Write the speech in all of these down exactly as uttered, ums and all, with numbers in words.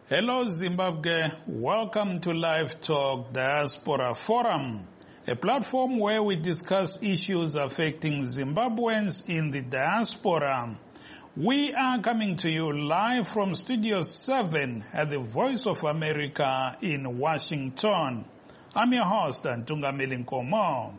Hello Zimbabwe, welcome to Live Talk Diaspora Forum, a platform where we discuss issues affecting Zimbabweans in the diaspora. We are coming to you live from Studio seven at the Voice of America in Washington. I'm your host, Ntungamili Nkomo.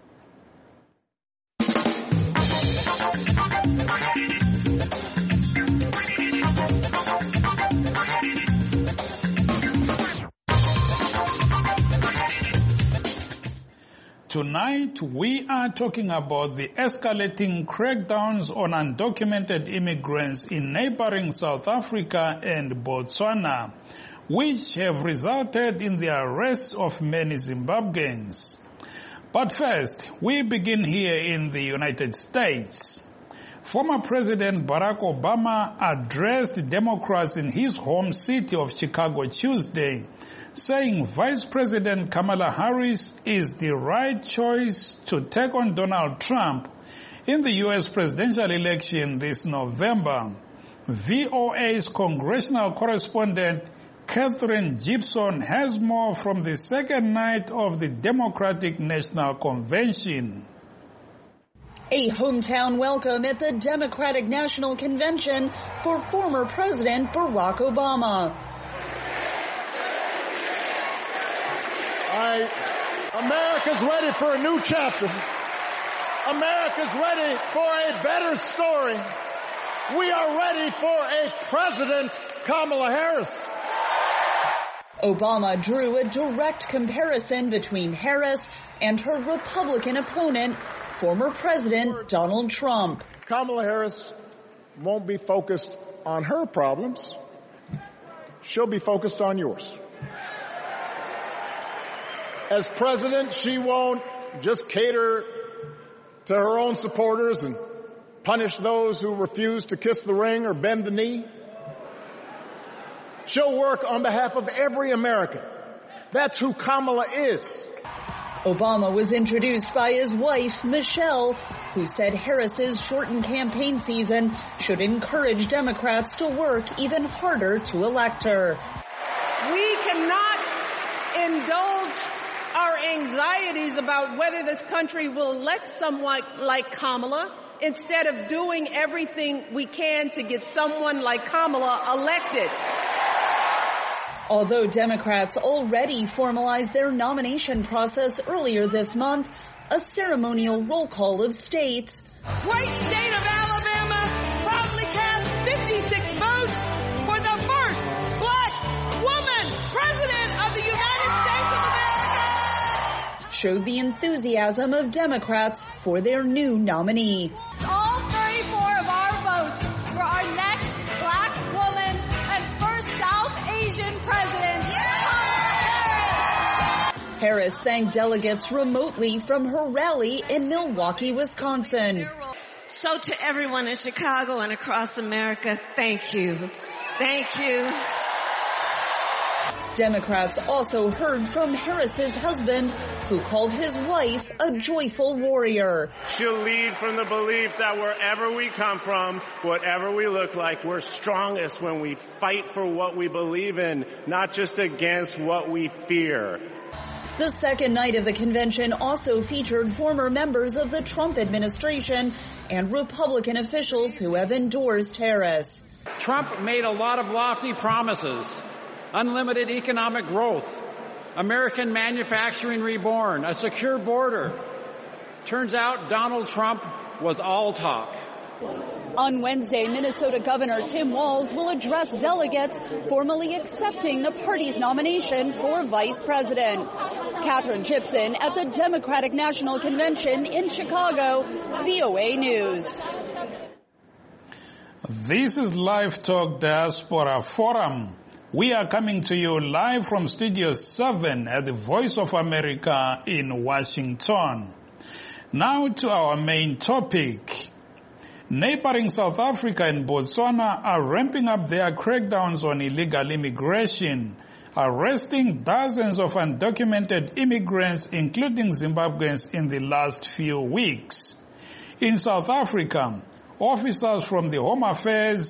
Tonight, we are talking about the escalating crackdowns on undocumented immigrants in neighboring South Africa and Botswana, which have resulted in the arrests of many Zimbabweans. But first, we begin here in the United States. Former President Barack Obama addressed Democrats in his home city of Chicago Tuesday, saying Vice President Kamala Harris is the right choice to take on Donald Trump in the U S presidential election this November. V O A's congressional correspondent Catherine Gibson has more from the second night of the Democratic National Convention. A hometown welcome at the Democratic National Convention for former President Barack Obama. I, America's ready for a new chapter. America's ready for a better story. We are ready for a President Kamala Harris. Obama drew a direct comparison between Harris and her Republican opponent, former President Donald Trump. Kamala Harris won't be focused on her problems. She'll be focused on yours. As president, she won't just cater to her own supporters and punish those who refuse to kiss the ring or bend the knee. She'll work on behalf of every American. That's who Kamala is. Obama was introduced by his wife, Michelle, who said Harris's shortened campaign season should encourage Democrats to work even harder to elect her. We cannot indulge our anxieties about whether this country will elect someone like Kamala instead of doing everything we can to get someone like Kamala elected. Although Democrats already formalized their nomination process earlier this month, a ceremonial roll call of states. Great state of Alabama proudly cast fifty-six votes for the first black woman president of the United States of America. Showed the enthusiasm of Democrats for their new nominee. All thirty-four of our votes for our next black woman and first South Asian president, Kamala Harris. Harris thanked delegates remotely from her rally in Milwaukee, Wisconsin. So to everyone in Chicago and across America, thank you. Thank you. Democrats also heard from Harris's husband, who called his wife a joyful warrior. She'll lead from the belief that wherever we come from, whatever we look like, we're strongest when we fight for what we believe in, not just against what we fear. The second night of the convention also featured former members of the Trump administration and Republican officials who have endorsed Harris. Trump made a lot of lofty promises. Unlimited economic growth, American manufacturing reborn, a secure border. Turns out Donald Trump was all talk. On Wednesday, Minnesota Governor Tim Walz will address delegates formally accepting the party's nomination for vice president. Catherine Gibson at the Democratic National Convention in Chicago, V O A News. This is Live Talk Diaspora Forum. We are coming to you live from Studio seven at the Voice of America in Washington. Now to our main topic. Neighboring South Africa and Botswana are ramping up their crackdowns on illegal immigration, arresting dozens of undocumented immigrants, including Zimbabweans, in the last few weeks. In South Africa, officers from the Home Affairs,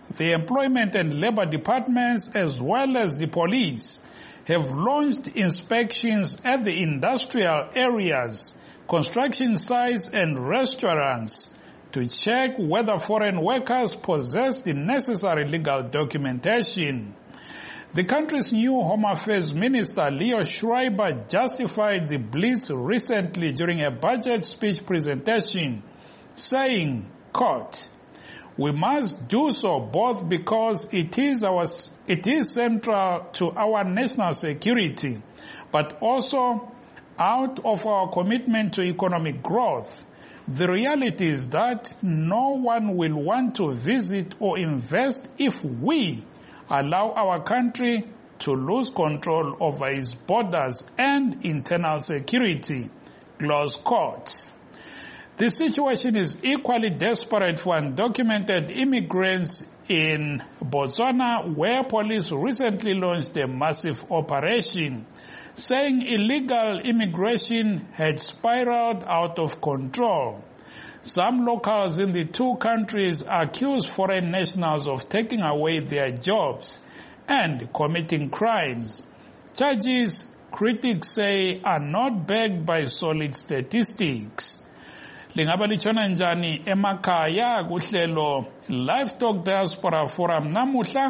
the employment and labor departments as well as the police have launched inspections at the industrial areas, construction sites and restaurants to check whether foreign workers possess the necessary legal documentation. The country's new Home Affairs Minister, Leo Schreiber, justified the blitz recently during a budget speech presentation, saying, quote, "We must do so both because it is our, it is central to our national security, but also out of our commitment to economic growth. The reality is that no one will want to visit or invest if we allow our country to lose control over its borders and internal security," close quote. The situation is equally desperate for undocumented immigrants in Botswana, where police recently launched a massive operation, saying illegal immigration had spiraled out of control. Some locals in the two countries accuse foreign nationals of taking away their jobs and committing crimes. Charges critics say are not backed by solid statistics. Lingaba litshona njani emakhaya kuhlelo Livestock Diaspora Forum namuhla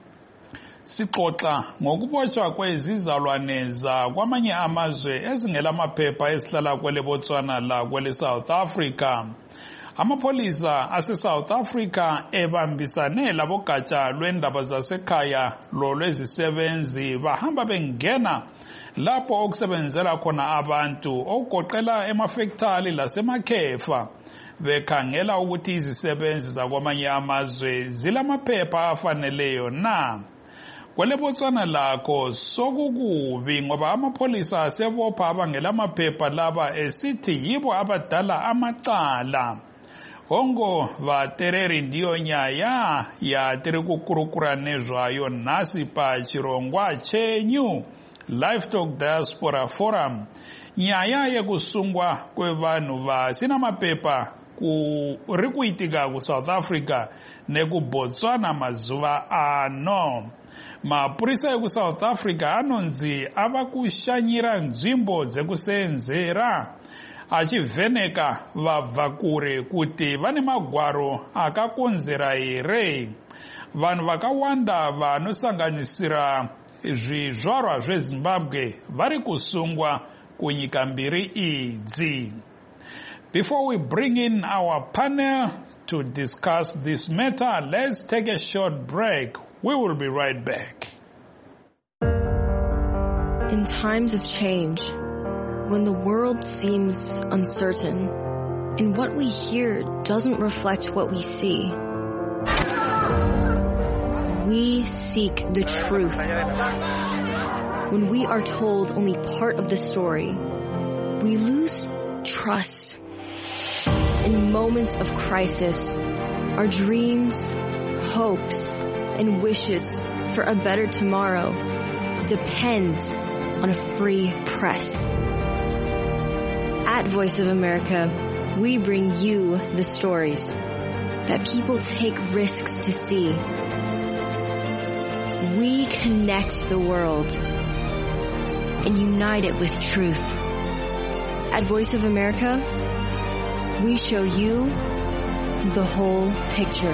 sixoxa ngokubotshwa kwezizalwane zakwamanye amazwe ezingelamaphepha esihlala kwele Botswana la kwele South Africa. Amapolisa ase-South Africa ebambisane labogatsha lwendaba zasekhaya lolwezisebenzi bahamba bengena lapho okusebenzela khona abantu okugoqela emafektali lasemakhefa bekhangela ukuthi izisebenzi zakwamanye amazwe zilamaphepha afaneleyo na. Kwele Botswana lakho sokukubi ngoba amapolisa asebopha abangelamaphepha laba esithi yibo abadala amacala. Hongo vatereri ndiyo nyaya ya terekukurukura nezvayo nasi pa chirongwa chenyu Livestock Diaspora Forum. Nyaya yekusungwa kwevanhu vasina mapepa kuri kuitika ku South Africa neku Botswana mazuva ano. Mapurisa eku South Africa anonzi avakushanyira nzvimbo dzekusenzera achivheneka vabva kure kuti vane magwaro akakonzera here. Vanhu vakawanda vanosanganisira zvizvarwa zveZimbabwe vari kusungwa kunyika mbiri idzi. Before we bring in our panel to discuss this matter, let's take a short break. We will be right back. In times of change, when the world seems uncertain and what we hear doesn't reflect what we see, we seek the truth. When we are told only part of the story, we lose trust. In moments of crisis, our dreams, hopes, and wishes for a better tomorrow depend on a free press. At Voice of America, we bring you the stories that people take risks to see. We connect the world and unite it with truth. At Voice of America, we show you the whole picture.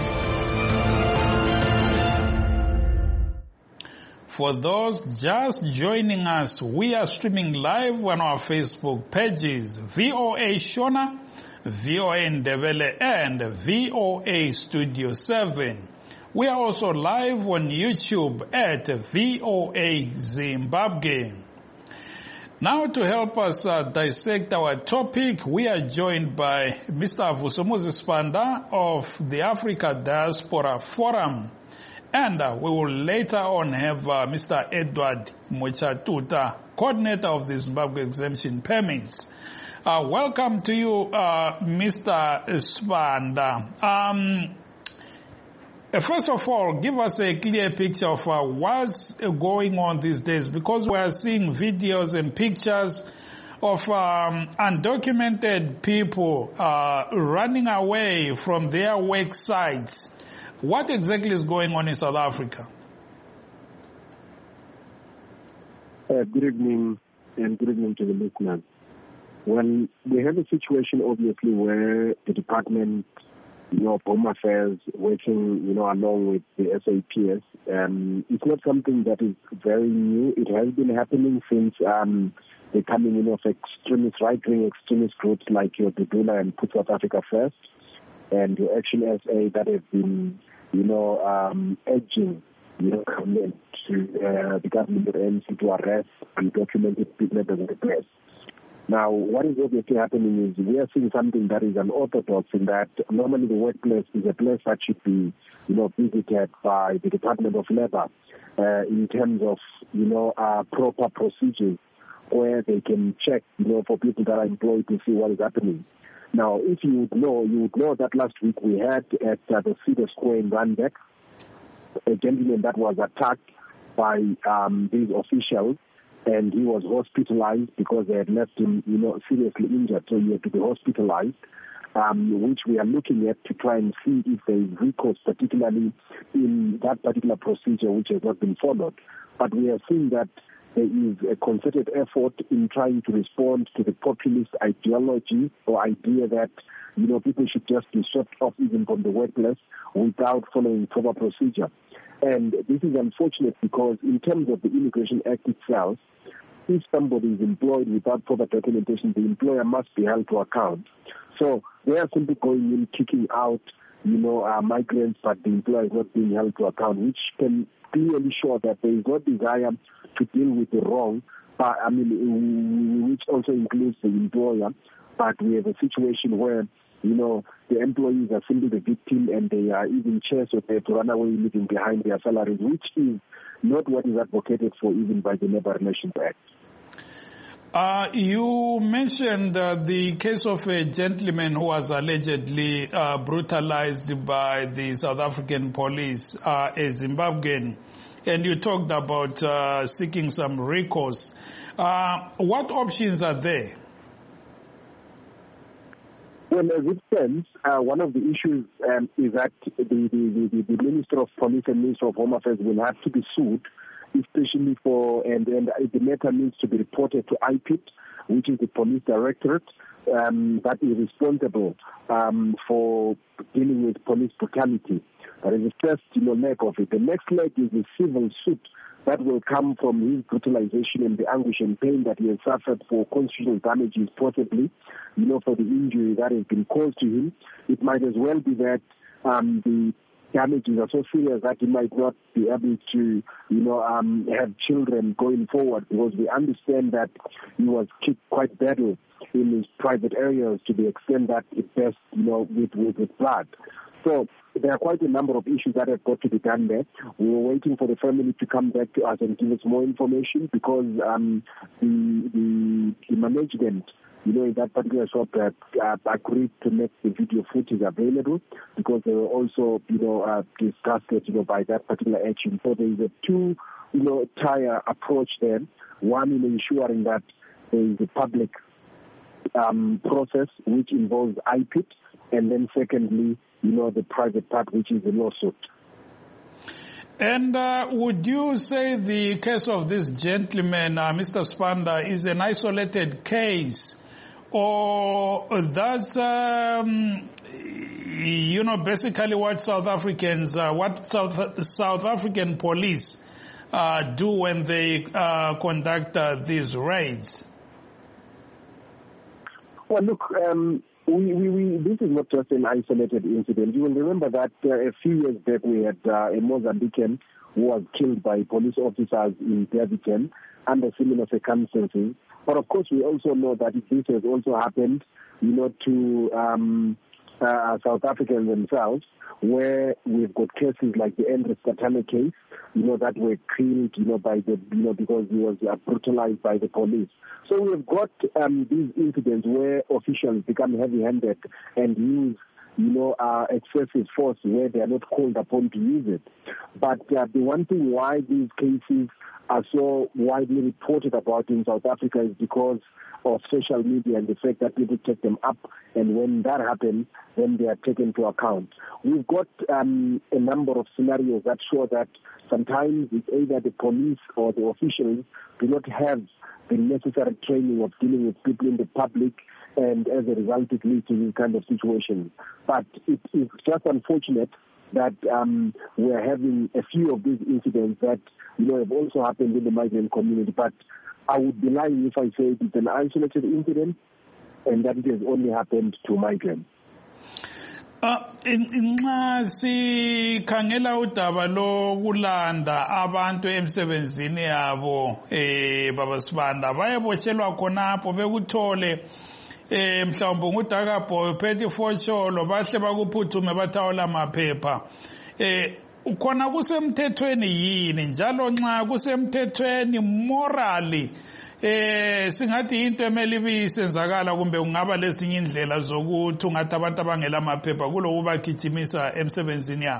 For those just joining us, we are streaming live on our Facebook pages, V O A Shona, V O A Ndebele, and V O A Studio seven. We are also live on YouTube at V O A Zimbabwe. Now to help us uh, dissect our topic, we are joined by Mister Vusomuzi Spanda of the Africa Diaspora Forum. And uh, we will later on have uh, Mister Edward Mochatuta, coordinator of the Zimbabwe Exemption Permits. Uh, welcome to you, uh, Mister Spanda. Um, First of all, give us a clear picture of uh, what's going on these days, because we are seeing videos and pictures of um, undocumented people uh, running away from their work sites. What exactly is going on in South Africa? Uh, good evening, and good evening to the listeners. Well, we have a situation, obviously, where the Department, you know, of Home Affairs, working, you know, along with the S A P S, um, it's not something that is very new. It has been happening since um, the coming in of extremist, right-wing extremist groups like your Dudula and Put South Africa First, and your Action S A that have been, you know, um, urging, you know, government to uh, the government of A N C to arrest undocumented people at the workplace. Now, what is obviously happening is we are seeing something that is unorthodox in that normally the workplace is a place that should be, you know, visited by the Department of Labor uh, in terms of, you know, uh, proper procedures where they can check, you know, for people that are employed to see what is happening. Now, if you would know, you would know that last week we had at uh, the Cedar Square in Randburg a gentleman that was attacked by um, these officials, and he was hospitalized because they had left him, you know, seriously injured, so he had to be hospitalized, um, which we are looking at to try and see if there is recourse, particularly in that particular procedure which has not been followed. But we are seeing that there is a concerted effort in trying to respond to the populist ideology or idea that, you know, people should just be swept off even from the workplace without following proper procedure. And this is unfortunate because in terms of the Immigration Act itself, if somebody is employed without proper documentation, the employer must be held to account. So they are simply going in, kicking out, you know, uh, migrants, but the employer is not being held to account, which can clearly show that there is no desire to deal with the wrong, but I mean, which also includes the employer. But we have a situation where, you know, the employees are simply the victim and they are even chased or they have to run away living behind their salaries, which is not what is advocated for even by the Labour Relations Act. Uh, you mentioned uh, the case of a gentleman who was allegedly uh, brutalized by the South African police, uh, a Zimbabwean, and you talked about uh, seeking some recourse. Uh, what options are there? Well, as it stands, uh, one of the issues um, is that the, the, the, the Minister of Police and Minister of Home Affairs will have to be sued, especially for, and, and the matter needs to be reported to I P I T, which is the Police Directorate, um, that is responsible um, for dealing with police brutality. That is the first, you know, leg of it. The next leg is the civil suit that will come from his brutalization and the anguish and pain that he has suffered for constitutional damages, possibly, you know, for the injury that has been caused to him. It might as well be that um, the damages are so serious that he might not be able to, you know, um, have children going forward, because we understand that he was kicked quite badly in his private areas to the extent that it burst, you know, with, with, with blood. So there are quite a number of issues that have got to be done there. We were waiting for the family to come back to us and give us more information because um, the, the, the management, you know, in that particular shop that uh, agreed to make the video footage available because they were also, you know, uh, disgusted, you know, by that particular action. So there is a two, you know, tier approach there. One in ensuring that there is a public um, process which involves I P I T, and then secondly, you know, the private part, which is the lawsuit. And uh, would you say the case of this gentleman, uh, Mister Spanda, is an isolated case? Or that's, um, you know, basically what South Africans, uh, what South, South African police uh, do when they uh, conduct uh, these raids? Well, look, um, We, we, we, this is not just an isolated incident. You will remember that uh, a few years back we had uh, a Mozambican who was killed by police officers in Durban under similar circumstances. But of course, we also know that this has also happened, you know, to um, uh, South Africans themselves, where we've got cases like the Andres Katana case, you know, that were killed, you know, by the, you know, because he was uh, brutalized by the police. So we've got um, these incidents where officials become heavy-handed and use you know, uh, excessive force where they are not called upon to use it. But uh, the one thing why these cases are so widely reported about in South Africa is because of social media and the fact that people take them up, and when that happens, then they are taken into account. We've got um, a number of scenarios that show that sometimes it's either the police or the officials do not have the necessary training of dealing with people in the public, and as a result it leads to these kind of situations. But it is just unfortunate that um, we're having a few of these incidents that, you know, have also happened in the migrant community. But I would be lying if I say it's an isolated incident and that it has only happened to migrants. Uh, inxa sikhangela udaba lokulanda abantu emsebenzini yabo eh baba Sibanda bayabotshelwa khonapho bekuthole eh mhlawumbe ngudakabhoyo phethe ifosholo bahle bakuphuthume bathawula amaphepha eh ukhona kusemthethweni yini njalo nxa kusemthethweni morally eh singathi into emeli ibisenzakala kumbe ungaba lezinye indlela zokuthi ungathi abantu abangela amaphepha kulo ubagijimisa emsebenzini yabo?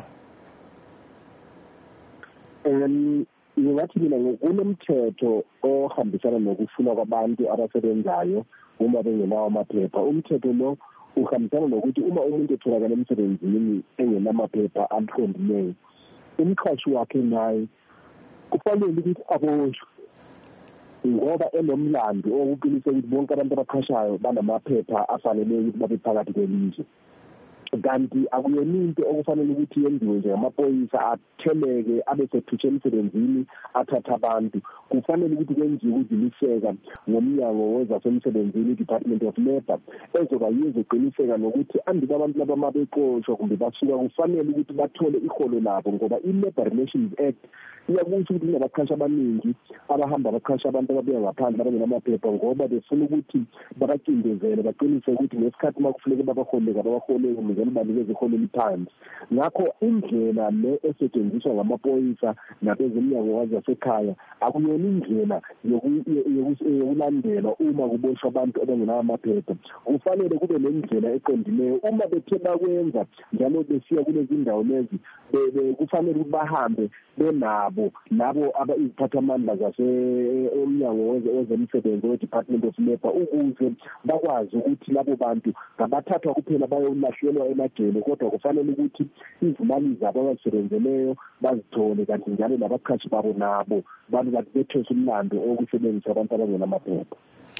Um ngathi mina kunomthetho ohambisana nokufuna kwabantu abasebenzayo uma bengenawo amaphepha. Umthetho lo uhambisana nokuthi uma umuntu etholakala emsebenzini engenamaphepha aqondileyo, umqhashi wakhe naye kufanele ukuthi aboshwe ngoba enomlando okuqinisa ukuthi bonke abantu abaqhashayo banamaphepha afanele ukuthi babe phakathi kwelizwe. Kanti akuyona into okufanele ukuthi yenziwe nje amaphoyisa atheleke abe sethutshe emsebenzini athatha abantu. Kufanele ukuthi kwenziwe ukuziliseka ngomnyango wezasemsebenzini, Department of Labour, ezoba yizo eqiniseka nokuthi andike abantu laba mabeqoshwa kumbe basuka kufanele ukuthi bathole iholo labo, ngoba i-Labour Relations Act iyakusho ukuthi kunabaqhashi abaningi abahamba baqhasha abantu ababuya ngaphandle abangenamaphepha ngoba befuna ukuthi babacindezele baqinise ukuthi ngesikhathi uma kufuneka babaholeka babaholeke ngezelo banikeze iholo eliphansi. Ngakho indlela le esetshenziswa ngamaphoyisa nabezomnyango wasekhaya akuyona indlela yokulandelwa uma kuboshwa abantu abangenamaphepha. Kufanele kube nendlela eqondileyo uma bethe bakwenza njalo besiya kulezi indawo lezi, kufanele bahambe benabo labo abayiziphathamandla zase umnyango wezemisebenzi we-Department of Labour ukuze bakwazi ukuthi labo bantu ngabathathwa kuphela bayolahlelwa emajele, kodwa kufanele ukuthi izimali zabo abazisebenzeleyo bazithole, kanti njalo nabaqhashi babo nabo babe bathi bethwesa umlando okusebenzisa abantu abangenamaphepha.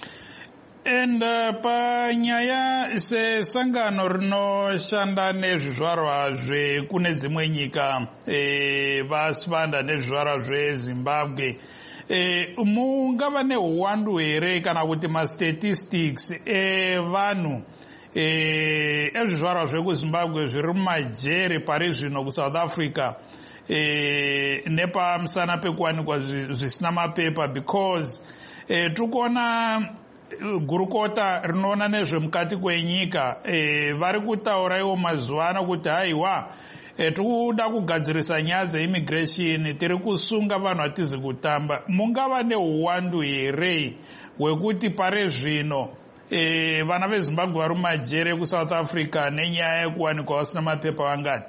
And uh, pa nyaya se sangano rinoshanda nezvizvarwa zvekune dzimwe nyika eh, vasivanda nezvizvarwa zveZimbabwe, eh, mungava neuwandu here kana kuti mastatistics evanhu eh, ezvizvarwa zvekuZimbabwe zviri mumajere pari zvino kuSouth Africa eh, nepamusana pekuwanikwa zvisina mapepa, because eh, tikuona gurukota rinoona nezvemukati kwenyika eh, vari kutaura iwo mazuva ano kuti haiwa eh, tikuda kugadzirisa nyaya dzeimmigration, tiri kusunga vanhu hatizi kutamba. Mungava neuwandu here hwekuti pare zvino eh, vana veZimbabwe vari mumajere kuSouth Africa nenyaya yekuwanikwa vasina mapepa vangani?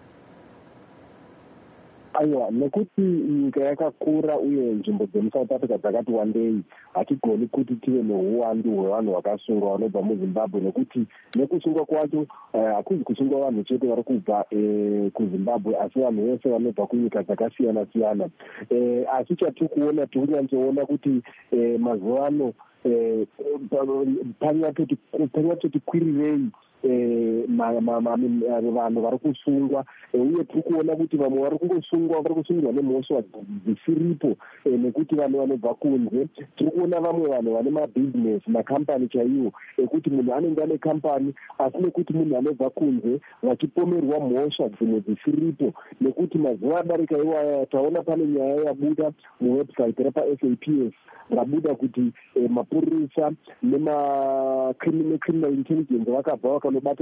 Aiwa, nekuti nyika yakakura uye nzvimbo dzemuSouth Africa dzakati wandei, hatigoni kuti tive neuwandu hwevanhu vakasungwa vanobva muZimbabwe, nekuti nekusungwa kwacho hakuzi kusungwa vanhu chete vari kubva kuZimbabwe, asi vanhu vese vanobva kunyika dzakasiyana siyana. Asi chatiri kuona tiri kunyatsoona kuti mazuva ano panyatoti kwirirei vanhu vari kusungwa, uye tiri kuona kuti vamwe vari kungosungwa vari kusungirwa nemhosva dzisiripo nekuti vanhu vanobva kunze. Tiri kuona vamwe vanhu vane mabhizinesi makambani chaiwo ekuti munhu anenge ane kambani asi nekuti munhu anobva kunze vachipomerwa mhosva dzimwe dzisiripo, nekuti mazuva adarika iwaya taona pane nyaya yabuda muwebsite repaS A P S rabuda kuti mapurisa nemacriminal intelligence vakabva vakanobata munhu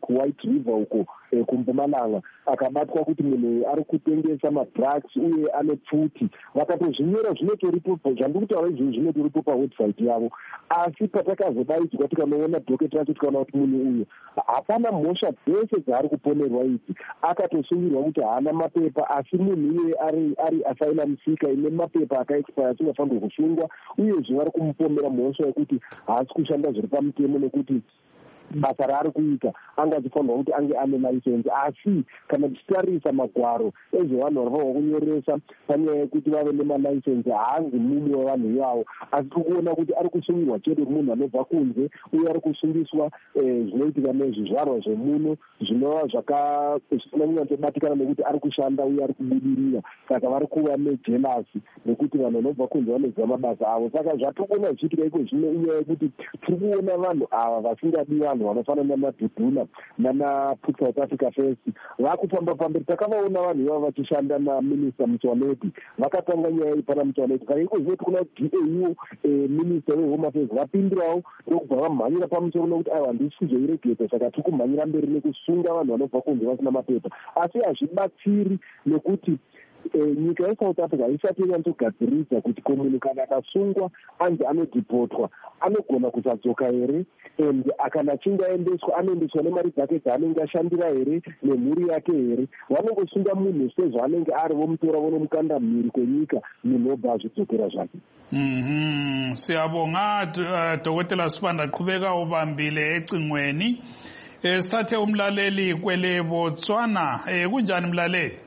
White River uko kumpumalanga akabatwa kuti munhu ari kutengesa madrugs uye ane pfuti vakatozvinyora zvinotoripo zvandikutaura izvi zvinotoripo pawebsite yavo asi patakazodaidzwa tikanoona dhoketi racho tikaona kuti munhu uyu hapana mhosva dzese dzaari kuponerwa idzi akatosungirwa kuti haana mapepa asi munhu iye ari ari asylum seeker ine mapepa akaexpire asingafanirwa kusungwa uyezve vari kumupomera mhosva yekuti haasi kushanda zviri pamutemo nekuti basa raari kuita anga achifanirwa kuti ange ane license asi kana tichitarisa magwaro ezvevanhu vari fanirwa kunyoresa panyaya yekuti vave nemalicense haanzi mumwe wevanhu ivavo asi tikuona kuti ari kusungirwa chete munhu anobva kunze uye ari kusungiswa zvinoitika nezvizvarwa zvemuno zvinova zvisina kunyatsobatikana nekuti ari kushanda uye ari kubudirira saka vari kuva nejelasi nekuti vanhu vanobva kunze vanoziva mabasa avo saka zvatikuona zvichiitika iko zvino inyaya yekuti tiri kuona vanhu ava vasingadi vanhu vanofanana namadhudhuna nana-Put South Africa First vakufamba pamberi takavaona vanhu ivavo vachishanda naminista Mtswaneti vakatanga nyaya iyi pana Mtswaneti saka iko zvino tikuna D A U minista wehome affairs vapindirawo ndokubva vamhanyira pamusoro nokuti aiwa handisi kuzoiregeta saka tiri kumhanyira mberi nekusunga vanhu vanobva kunze vasina mapepa asi hazvibatsiri nekuti nyika yeSouth Africa haisati yanyanyogadziridza kuti munhu kana akasungwa anzi anodhipotwa anogona kusadzoka here and kana achinge aendeswa anoendeswa nemari dzake dzaanenge ashandira here nemhuri yake here vanongosunga munhu sezvaanenge ari vomutora vonomukanda mhiri kwenyika munhu obva azvidzokera zvake. Mhm, siyabonga Dr. Sibanda qhubeka ubambile ecingweni. Eh sithathe umlaleli kwele Botswana. Eh kunjani mlaleli?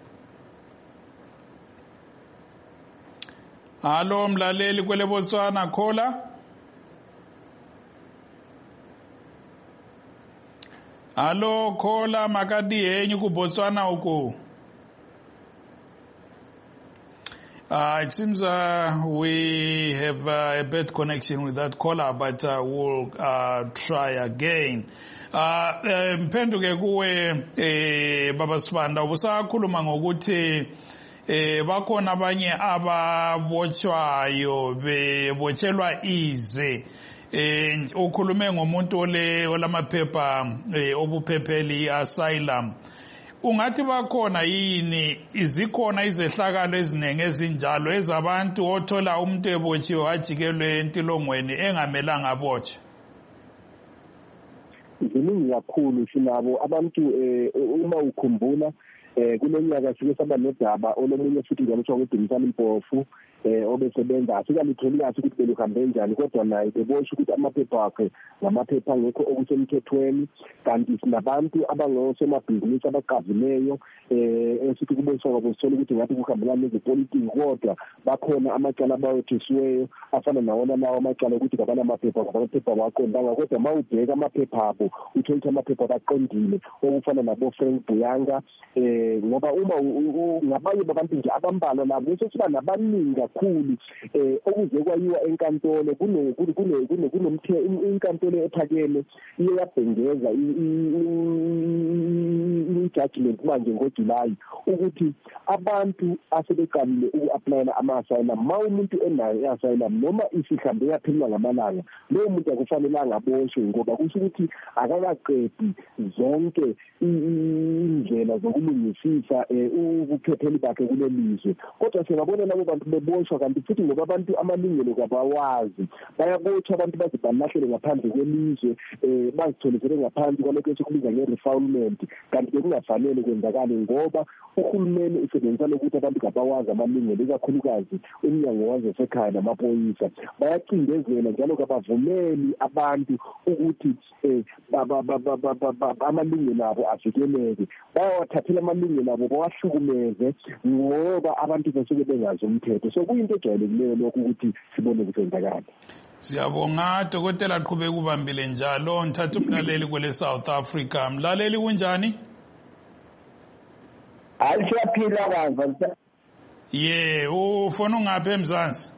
Hallo mlaleli kwele Botswana khola. Hallo khola makadi henyu ku Botswana uko. Uh, it seems uh, we have uh, a bad connection with that caller, but uh, we'll uh, try again. Mphenduke kuwe eh Baba Sibanda ubusakhuluma ngokuthi eh bakhona abanye ababotshwayo bebotshelwa ize eh ukhulume ngomuntu ole olamaphepha obuphepheli asylum. Ungathi bakhona yini izikhona izehlakalo ezinenge ezinjalo ezabantu othola umuntu ebotshiwe wajikelwe entilongweni engamelanga abotshe? Ziningi kakhulu sinabo abantu uma ukhumbula kulonyaka sike saba nodaba olomunye futhi njalo kuthiwa uDumisani Mpofu obesebenza asikalitholi kahle ukuthi beluhambe njani kodwa naye bebosha ukuthi amaphepha akhe ngamaphepha angekho okusemthethweni kanti sinabantu abangosemabhizinisi abaqavileyo esithi kubonisa kwabo sithola ukuthi ngathi kuhambelana nezepolitiki kodwa bakhona amacala abayothisiweyo afana nawona lawo amacala ukuthi kabana amaphepha amaphepha waqondanga kodwa mawubheka amaphepha abo uthola amaphepha baqondile okufana nabo Frank Buyanga ngoba uma ngabanye babantu nje abambalwa labo bese siba nabaningi kakhulu okuze kwayiwa enkantolo kuno kuno kuno kunomthe inkantolo ephakeme iye yabhengeza i-judgment manje ngoJuly ukuthi abantu asebeqalile uku-applyela ama-asylum ma umuntu enayo i-asylum noma isihambe yaphelwa ngamalanga lowo muntu akufanelanga aboshwe ngoba kusho ukuthi akakaqedi zonke indlela zokulungisisa ubuphepheli bakhe kulelizwe kodwa singabona labo bantu beboshwa kanti futhi ngoba abantu amalungelo kabawazi bayabotshwa abantu baze balahlele ngaphandle kwelizwe bazitholisele ngaphansi kwalokho esikubiza nge-refoulement kanti bekungafanele kwenzakale ngoba uhulumeni usebenzisana ukuthi abantu kabawazi amalungelo ikakhulukazi umnyango wazesekhaya namaphoyisa bayacindezela njalo kabavumeli abantu ukuthi amalungelo abo avikeleke bayawathathela amalungelo abo bawahlukumeze ngoba abantu basuke bengazi umthetho so kuyinto ejwayelekileyo lokho ukuthi sibone kusenzakala. Siyabonga Dr. Qhubeka ubambile njalo ngithatha umlaleli kwele South Africa. Mlaleli kunjani? Alisaphila kanza. Ye, ufona ungaphi eMzansi?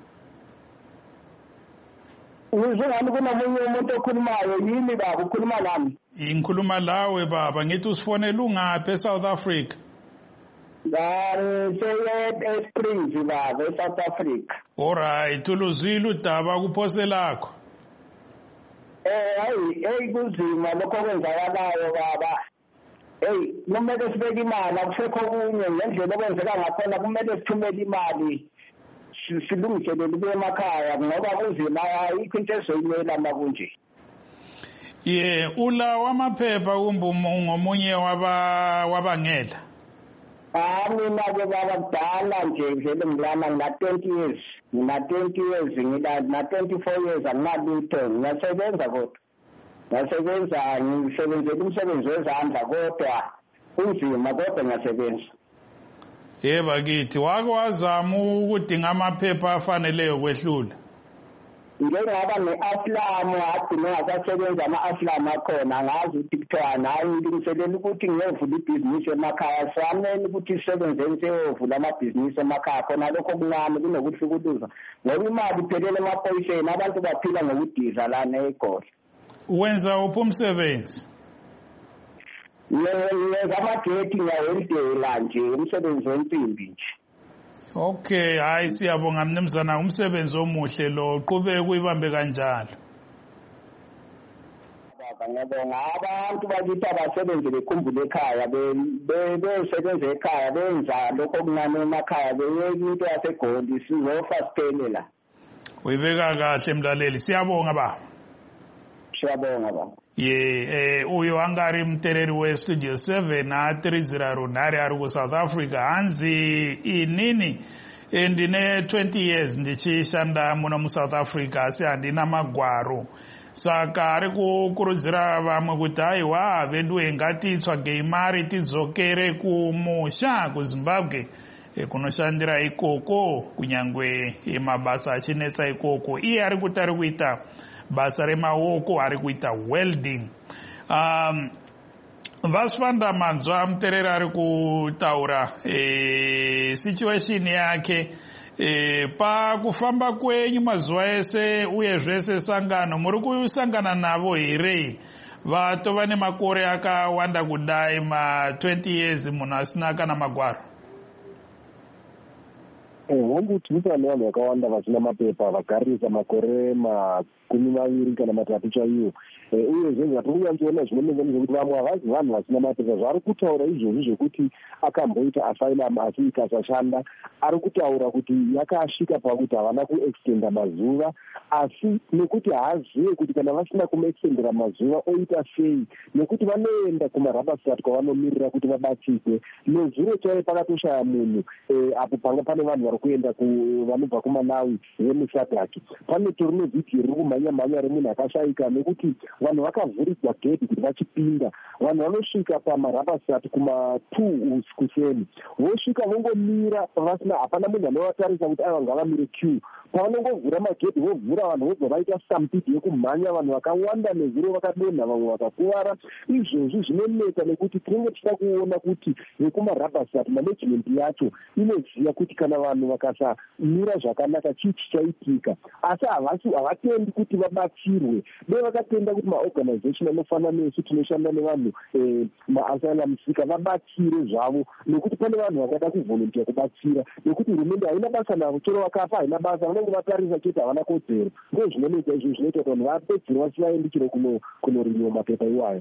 Uzongani kunomunye umuntu okhulumayo yini baba ukhuluma nami? Ngikhuluma lawe baba ngithi usifonela ungaphi eSouth Africa? Ngare seye Springs baba eSouth Africa. Alright, uluzwile udaba kuphose lakho? Eh hayi hey kuzima lokho kwenzakalayo baba. Hey kumele sibeke imali akusekho kunye ngendlela okwenzeka ngakhona kumele sithumele imali silungiselele kuye emakhaya ngoba kuzima ayikho into ezoyimela makunje. Ye ula wamaphepha kumbumo ngomunye waba wabangela. Ah mina ke baba kudala nje vele ngilana ngina twenty years ngina twenty years ngila na twenty-four years anginalutho ngiyasebenza kodwa ngasebenza ngisebenzela umsebenzi wezandla kodwa unzima kodwa ngiyasebenza. Yebo bakithi wake wazama ukudinga amaphepha afaneleyo kwehlula. Ngengaba ne-aflamu hadi ngingasasebenza ama-aflamu akhona ngazi ukuthi kuthiwani hayi ngilungiselela ukuthi ngiyovula ibhizinisi emakhaya samele ukuthi isebenzeni seyovula amabhizinisi emakhaya khona lokho kuncane kunokuhlukuluza ngoba imali iphelele emaphoyiseni abantu baphila ngokudiza lana eGoli. Wenza uphi umsebenzi? Yenza amageti ngaweldela nje umsebenzi wensimbi nje. Okay, hayi siyabonga mnumzana umsebenzi omuhle lo qhubeke uyibambe kanjalo. Baba ngiyabonga abantu bakithi abasebenze bekhumbule ekhaya besebenza ekhaya benza lokho okuncane emakhaya beyeka into yaseGoli sizofa siphele la. Uyibeka kahle mlaleli siyabonga ba. Siyabonga ba. Ye eh uyo angari mtereri we studio seven na three zero runari ari ku South Africa hanzi inini endine twenty years ndichishanda muno mu South Africa asi handina magwaro saka ari kukurudzira vamwe kuti aiwa vedu ngatitsvage imari tidzokere kumusha kuZimbabwe kunoshandira ikoko kunyangwe mabasa achinetsa ikoko iye ari kuti ari kuita basa remaoko ari kuita welding. um Vasvanda manzwa muterera ari kutaura e, situation yake e, pakufamba kwenyu mazuva ese uye zvese sangano muri kusangana navo here vatova nemakore akawanda kudai ma twenty years munhu asina kana magwaro? Wambutisana nevanhu vakawanda vasina mapepa vagarisa makore makumi maviri kana matatu chaiwo uyezve zvatiri kunyanzoona zvinonenge nezvekuti vamwe havazi vanhu vasina mapepa zvaari kutaura izvozvi zvekuti akamboita asylum asi ikasashanda ari kutaura kuti yakasvika pakuti havana kuextenda mazuva asi nekuti haazive kuti kana vasina kumuextendera mazuva oita sei nekuti vanoenda kumarabasat kwavanomirira kuti vabatsirwe nezuro chaive pakatoshaya munhu apo panga pane vanhu vari kuenda vanobva kumanawi vemusadhaki pane tori nevhidhiyo riri kumhanya mhanya remunhu akashayika nekuti vanhu vakavhuridzwa geti kuti vachipinda vanhu vanosvika pamarabasat kuma-two kuseni vosvika vongomira vasina hapana munhu anovatarisa kuti aiva ngavamire queue pavanongovhura magedhi vovhura vanhu vobva vaita stampede yekumhanya vanhu vakawanda nezuro vakadonha vamwe vakakuvara izvozvi zvinonetsa nekuti tinenge tichida kuona kuti vekumarabasat management yacho inoziva kuti kana vanhu vakasamira zvakanaka chii chichaitika asi havatendi kuti vabatsirwe dei vakatenda kuti maorganization anofanana nesu tinoshanda nevanhu maasylumsika vabatsire zvavo nekuti pane vanhu vakada kuvolontiya kubatsira nekuti hurumende haina basa navo chero vakafa haina basa vanenge vatarisa chete havana kodzero ndo zvinonoita izvo zvinoita kuti vanhu vapedzere vasivaendi chero kunorinyiwa mapepa iwayo.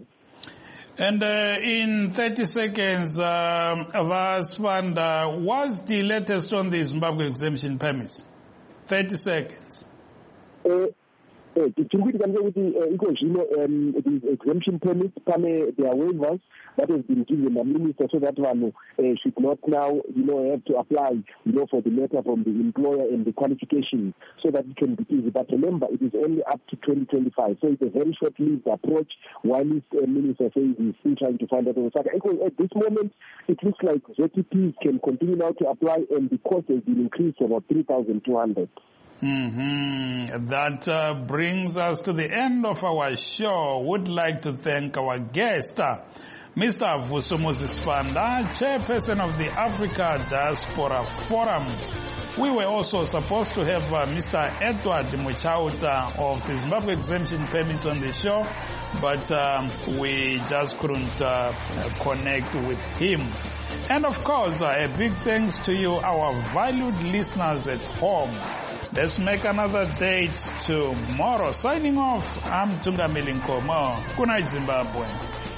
And uh, in thirty seconds, uh, Vasvanda, what's the latest on the Zimbabwe exemption permits? thirty seconds. Uh, tiri kuitika ndekuti iko zvino these exemption permits pane their waivers that has been given the minister so that vanhu uh, should not now you know have to apply you know for the letter from the employer and the qualifications so that it can be easy. But remember, it is only up to twenty twenty-five, so it's a very short-lived approach. While this uh, minister says he's still trying to find out. At this moment, it looks like Z T Ps can continue now to apply, and the cost has been increased to about three thousand two hundred. Mm-hmm. That uh, brings us to the end of our show. Would like to thank our guest, uh, Mister Vuso Moses Fanda, chairperson of the Africa Diaspora Forum. We were also supposed to have uh, Mister Edward Muchauta of the Zimbabwe Exemption Permits on the show, but um, we just couldn't uh, connect with him. And of course, uh, a big thanks to you, our valued listeners at home. Let's make another date tomorrow. Signing off, I'm Tunga Milinkomo. Good night, Zimbabwe.